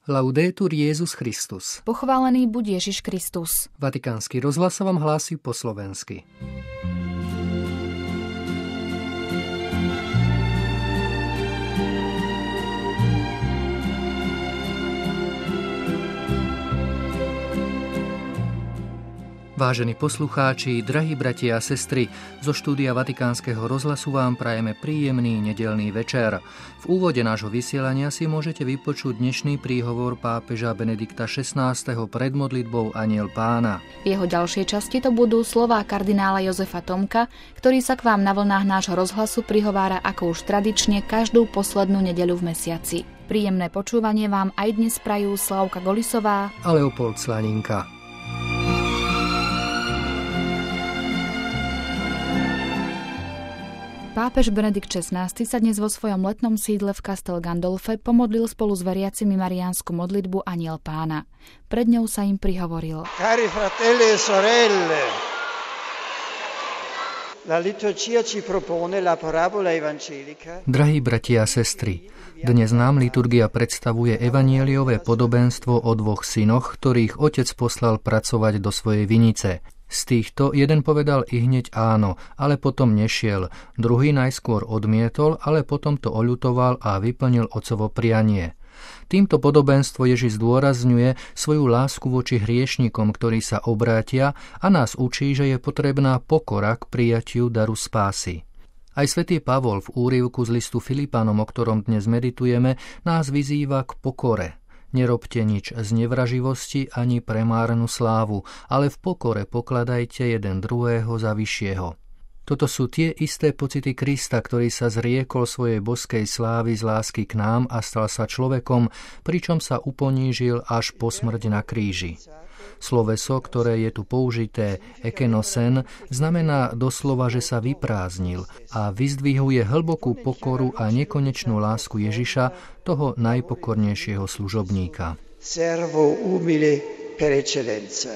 Laudetur Jesus Christus. Pochválený buď Ježiš Kristus. Vatikánsky rozhlas vám hlási po slovensky. Vážení poslucháči, drahí bratia a sestry, zo štúdia Vatikánskeho rozhlasu vám prajeme príjemný nedeľný večer. V úvode nášho vysielania si môžete vypočuť dnešný príhovor pápeža Benedikta XVI. Pred modlitbou Anjel Pána. V jeho ďalšej časti to budú slová kardinála Jozefa Tomka, ktorý sa k vám na vlnách nášho rozhlasu prihovára ako už tradične každú poslednú nedeľu v mesiaci. Príjemné počúvanie vám aj dnes prajú Slavka Golisová a Leopold Slaninka. Pápež Benedikt XVI. Sa dnes vo svojom letnom sídle v Castel Gandolfe pomodlil spolu s veriacimi mariánsku modlitbu Anjel Pána. Pred ňou sa im prihovoril. Cari fratelli e sorelle, la liturgia ci propone la parabola evangelica. Drahí bratia a sestry, dnes nám liturgia predstavuje evanjeliové podobenstvo o dvoch synoch, ktorých otec poslal pracovať do svojej vinice. Z týchto jeden povedal ihneď áno, ale potom nešiel, druhý najskôr odmietol, ale potom to oľutoval a vyplnil otcovo prianie. Týmto podobenstvo Ježiš zdôrazňuje svoju lásku voči hriešnikom, ktorí sa obrátia, a nás učí, že je potrebná pokora k prijatiu daru spásy. Aj svätý Pavol v úryvku z listu Filipánom, o ktorom dnes meditujeme, nás vyzýva k pokore. Nerobte nič z nevraživosti ani pre márnu slávu, ale v pokore pokladajte jeden druhého za vyššieho. Toto sú tie isté pocity Krista, ktorý sa zriekol svojej boskej slávy z lásky k nám a stal sa človekom, pričom sa uponížil až po smrť na kríži. Sloveso, ktoré je tu použité, ekenosen, znamená doslova, že sa vyprázdnil a vyzdvihuje hlbokú pokoru a nekonečnú lásku Ježiša, toho najpokornejšieho služobníka. Servo umile per eccellenza.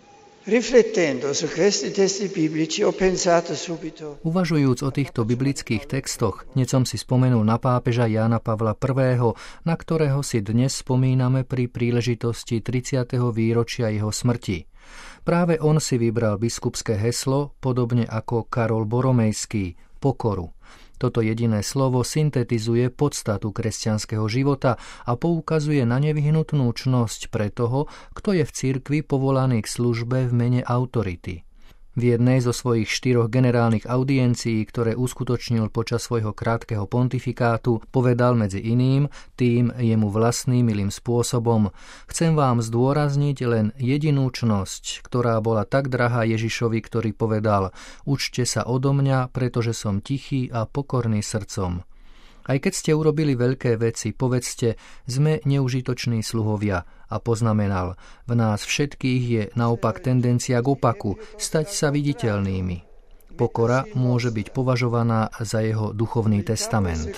Riflettendo su questi testi biblici ho pensato subito. Uvažujúc o týchto biblických textoch, hneď som si spomenul na pápeža Jána Pavla I., na ktorého si dnes spomíname pri príležitosti 30. výročia jeho smrti. Práve on si vybral biskupské heslo, podobne ako Karol Boromejský, pokoru. Toto jediné slovo syntetizuje podstatu kresťanského života a poukazuje na nevyhnutnú čnosť pre toho, kto je v cirkvi povolaný k službe v mene autority. V jednej zo svojich 4 generálnych audiencií, ktoré uskutočnil počas svojho krátkeho pontifikátu, povedal medzi iným, tým jemu vlastným milým spôsobom: chcem vám zdôrazniť len jedinú čnosť, ktorá bola tak drahá Ježišovi, ktorý povedal: učte sa odo mňa, pretože som tichý a pokorný srdcom. Aj keď ste urobili veľké veci, povedzte, sme neužitoční sluhovia, a poznamenal, v nás všetkých je naopak tendencia k opaku, stať sa viditeľnými. Pokora môže byť považovaná za jeho duchovný testament.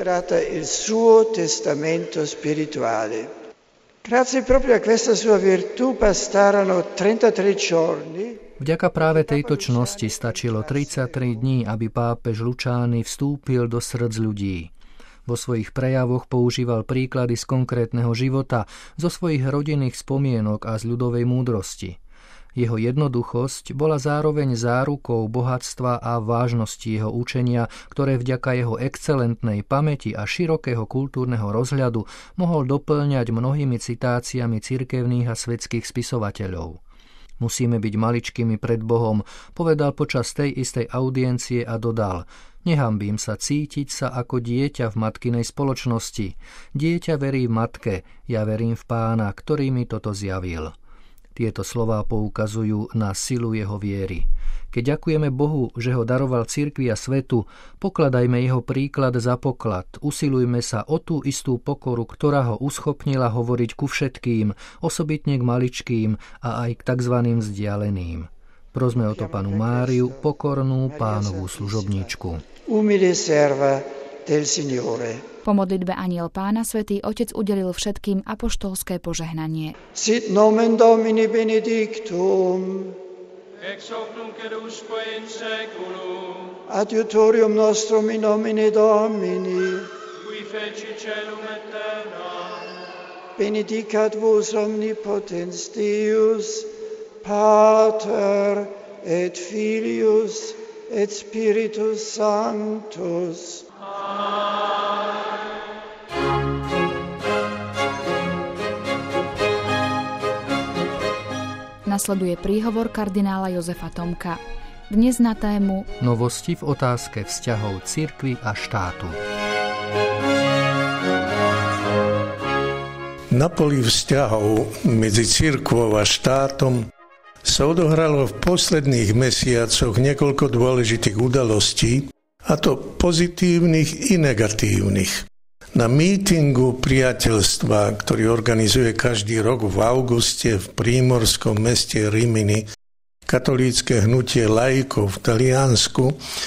Vďaka práve tejto čnosti stačilo 33 dní, aby pápež Lučány vstúpil do srdc ľudí. Vo svojich prejavoch používal príklady z konkrétneho života, zo svojich rodinných spomienok a z ľudovej múdrosti. Jeho jednoduchosť bola zároveň zárukou bohatstva a vážnosti jeho učenia, ktoré vďaka jeho excelentnej pamäti a širokého kultúrneho rozhľadu mohol doplňať mnohými citáciami cirkevných a svetských spisovateľov. Musíme byť maličkými pred Bohom, povedal počas tej istej audiencie a dodal: nehambím sa cítiť sa ako dieťa v matkinej spoločnosti. Dieťa verí v matke, ja verím v Pána, ktorý mi toto zjavil. Tieto slová poukazujú na silu jeho viery. Keď ďakujeme Bohu, že ho daroval cirkvi a svetu, pokladajme jeho príklad za poklad, usilujme sa o tú istú pokoru, ktorá ho uschopnila hovoriť ku všetkým, osobitne k maličkým a aj k tzv. Vzdialeným. Prosme o to panu Máriu, pokornú Pánovú služobníčku. Umile serva del Signore. Po modlitbe Anjel Pána svätý Otec udelil všetkým apoštolské požehnanie. Sit nomen Domini benedictum. Ex hoc nunc et usque in saeculum. Adiutorium nostrum in nomine Domini. Qui feci celum et terra. benedicat vos omnipotens Deus, Pater et Filius et Spiritus Sanctus. Nasleduje príhovor kardinála Jozefa Tomka. Dnes na tému Novosti v otázke vzťahov cirkvi a štátu. Na poli vzťahov medzi cirkvou a štátom sa odohralo v posledných mesiacoch niekoľko dôležitých udalostí, a to pozitívnych i negatívnych. Na mítingu priateľstva, ktorý organizuje každý rok v auguste v prímorskom meste Rimini katolícke hnutie laikov v Taliansku,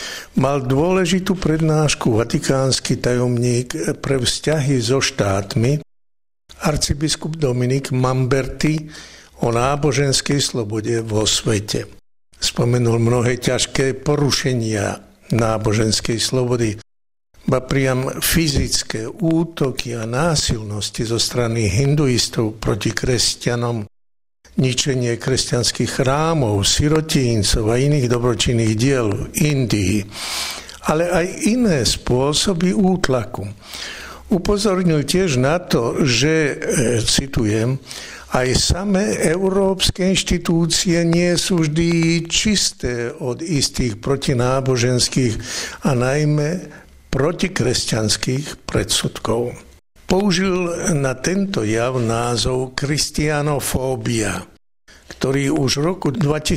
mal dôležitú prednášku vatikánsky tajomník pre vzťahy so štátmi, arcibiskup Dominik Mamberti, o náboženskej slobode vo svete. Spomenul mnohé ťažké porušenia náboženskej slobody, ba priam fyzické útoky a násilnosti zo strany hinduistov proti kresťanom, ničenie kresťanských chrámov, sirotíncov a iných dobročinných diel v Indii, ale aj iné spôsoby útlaku. Upozornil tiež na to, že, citujem, aj samé európske inštitúcie nie sú vždy čisté od istých protináboženských a najmä protikresťanských predsudkov. Použil na tento jav názov kristianofóbia, ktorý už v roku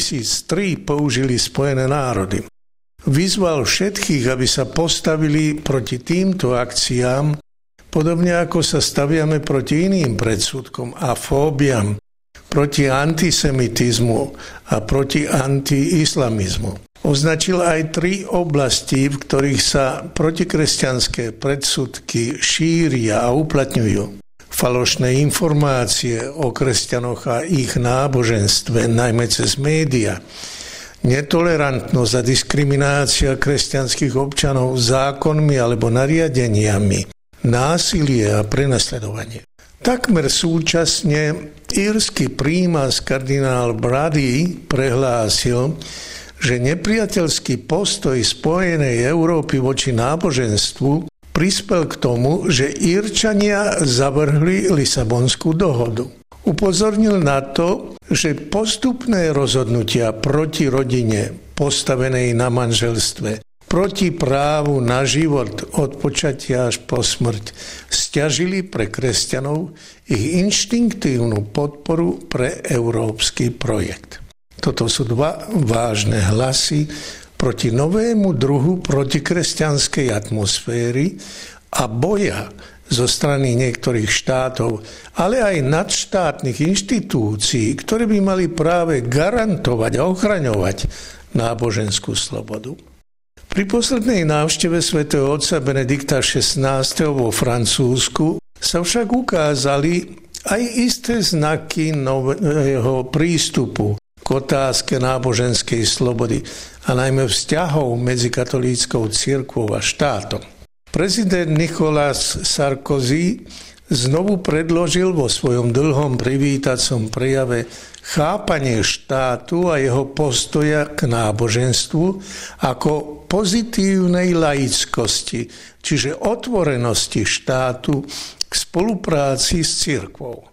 2003 použili Spojené národy. Vyzval všetkých, aby sa postavili proti týmto akciám, podobne ako sa staviame proti iným predsudkom a fóbiam, proti antisemitizmu a proti antiislamizmu. Označil aj 3 oblasti, v ktorých sa protikresťanské predsudky šíria a uplatňujú. Falošné informácie o kresťanoch a ich náboženstve, najmä cez média. Netolerantnosť a diskriminácia kresťanských občanov zákonmi alebo nariadeniami. Násilie a prenasledovanie. Takmer súčasne írsky prímas kardinál Brady prehlásil, že nepriateľský postoj Spojenej Európy voči náboženstvu prispel k tomu, že Írčania zavrhli Lisabonskú dohodu. Upozornil na to, že postupné rozhodnutia proti rodine postavenej na manželstve, proti právu na život od počatia až po smrť sťažili pre kresťanov ich inštinktívnu podporu pre európsky projekt. Toto sú 2 vážne hlasy proti novému druhu protikresťanskej atmosféry a boja zo strany niektorých štátov, ale aj nadštátnych inštitúcií, ktoré by mali práve garantovať a ochraňovať náboženskú slobodu. Pri poslednej návšteve svätého otca Benedikta XVI. Vo Francúzsku sa však ukázali aj isté znaky nového prístupu k otázke náboženskej slobody a najmä vzťahov medzi katolíckou cirkvou a štátom. Prezident Nicolas Sarkozy znovu predložil vo svojom dlhom privítacom prejave chápanie štátu a jeho postoja k náboženstvu ako pozitívnej laickosti, čiže otvorenosti štátu k spolupráci s cirkvou.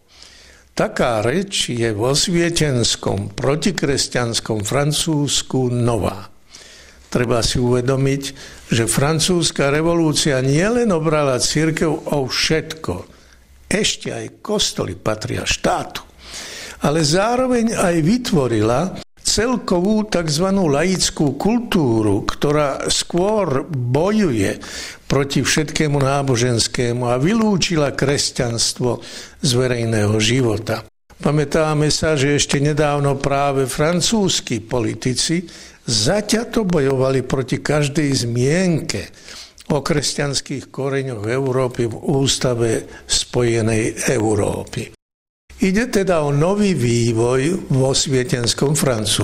Taká reč je vo osvietenskom, protikresťanskom Francúzsku nová. Treba si uvedomiť, že francúzska revolúcia nielen obrala cirkev o všetko, ešte aj kostoly patria štátu, ale zároveň aj vytvorila celkovú tzv. Laickú kultúru, ktorá skôr bojuje proti všetkému náboženskému a vylúčila kresťanstvo z verejného života. Pamätáme sa, že ešte nedávno práve francúzski politici zaťato bojovali proti každej zmienke o kresťanských koreňoch Európy v ústave Spojenej Európy. Ide teda o nový vývoj vo osvietenskom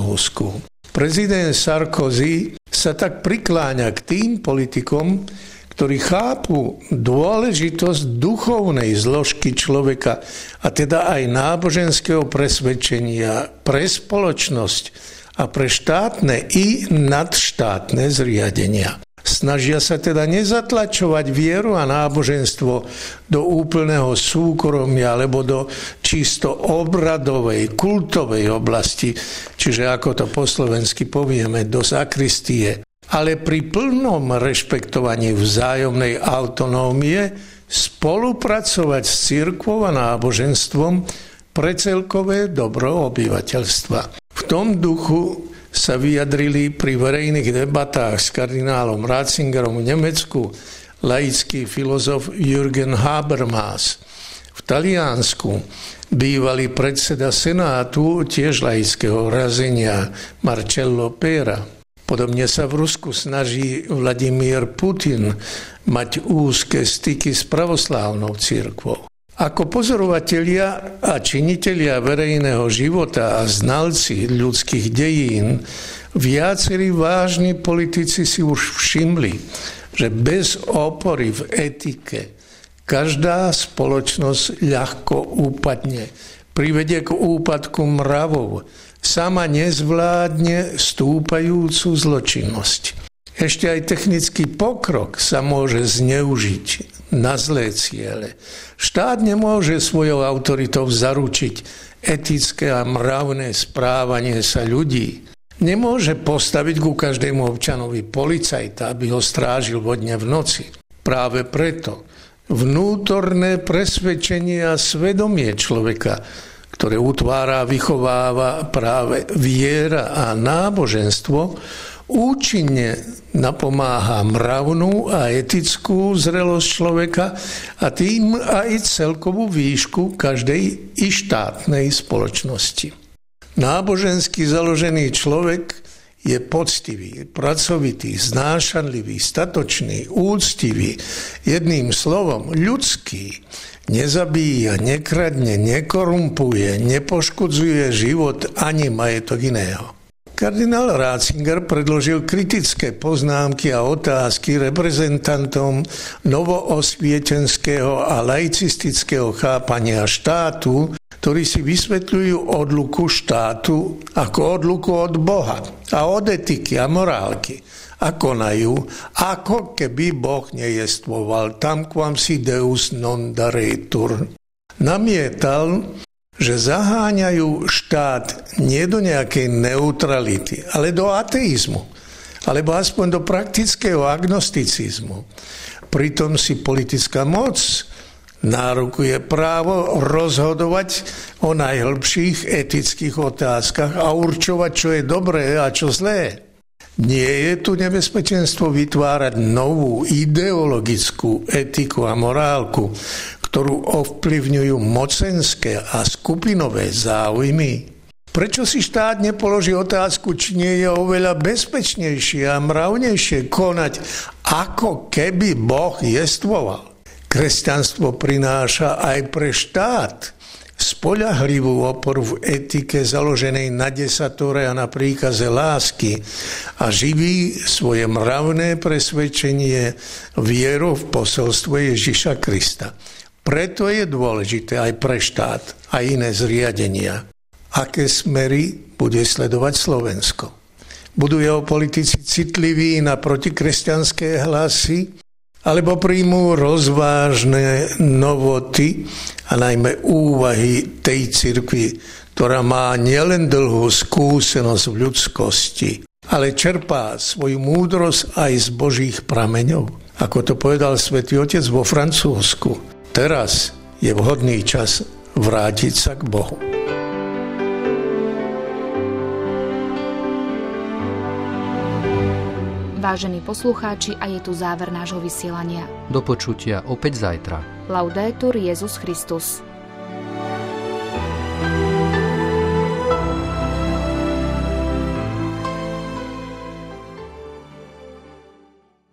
Francúzsku. Prezident Sarkozy sa tak prikláňa k tým politikom, ktorí chápu dôležitosť duchovnej zložky človeka a teda aj náboženského presvedčenia pre spoločnosť a pre štátne i nadštátne zriadenia. Snažia sa teda nezatlačovať vieru a náboženstvo do úplného súkromia alebo do čisto obradovej, kultovej oblasti, čiže ako to po slovensky povieme, do sakristie, ale pri plnom rešpektovaní vzájomnej autonómie spolupracovať s cirkvou a náboženstvom pre celkové dobro obyvateľstva. V tom duchu sa vyjadrili pri verejných debatách s kardinálom Ratzingerom v Nemecku laický filozof Jürgen Habermas. V Taliansku bývalý predseda senátu tiež laického razenia Marcello Pera. Podobne sa v Rusku snaží Vladimír Putin mať úzke styky s pravoslávnou cirkvou. Ako pozorovatelia a činitelia verejného života a znalci ľudských dejín, viacerí vážni politici si už všimli, že bez opory v etike každá spoločnosť ľahko úpadne, privedie k úpadku mravov, sama nezvládne stúpajúcu zločinnosť. Ešte aj technický pokrok sa môže zneužiť na zlé ciele. Štát nemôže svojou autoritou zaručiť etické a mravné správanie sa ľudí. Nemôže postaviť ku každému občanovi policajta, aby ho strážil vo dne v noci. Práve preto vnútorné presvedčenie a svedomie človeka, ktoré utvára a vychováva práve viera a náboženstvo, účinne napomáha mravnú a etickú zrelosť človeka a tým aj celkovú výšku každej i štátnej spoločnosti. Nábožensky založený človek je poctivý, pracovitý, znášanlivý, statočný, úctivý, jedným slovom ľudský. Nezabíja, nekradne, nekorumpuje, nepoškodzuje život ani majetok iného. Kardinál Ratzinger predložil kritické poznámky a otázky reprezentantom novoosvietenského a laicistického chápania štátu, ktorí si vysvetľujú odluku štátu ako odluku od Boha a od etiky a morálky. A konajú, ako keby Boh nejestvoval, tamquam si Deus non daretur. Namietal, že zaháňajú štát nie do nejakej neutrality, ale do ateizmu, alebo aspoň do praktického agnosticizmu. Pritom si politická moc nárokuje právo rozhodovať o najhlbších etických otázkach a určovať, čo je dobré a čo zlé. Nie je tu nebezpečenstvo vytvárať novú ideologickú etiku a morálku, ktorú ovplyvňujú mocenské a skupinové záujmy? Prečo si štát nepoloží otázku, či nie je oveľa bezpečnejšie a mravnejšie konať, ako keby Boh jestvoval? Kresťanstvo prináša aj pre štát spoľahlivú oporu v etike založenej na desatore a na príkaze lásky a živí svoje mravné presvedčenie vierou v posolstvo Ježiša Krista. Preto je dôležité aj pre štát a iné zriadenia, aké smery bude sledovať Slovensko. Budú jeho politici citliví na protikresťanské hlasy, alebo príjmú rozvážne novoty a najmä úvahy tej cirkvi, ktorá má nielen dlhú skúsenosť v ľudskosti, ale čerpá svoju múdrosť aj z Božích prameňov. Ako to povedal Svätý Otec vo Francúzsku, teraz je vhodný čas vrátiť sa k Bohu. Vážení poslucháči, a je tu záver nášho vysielania. Do počutia opäť zajtra. Laudetur Jesus Christus.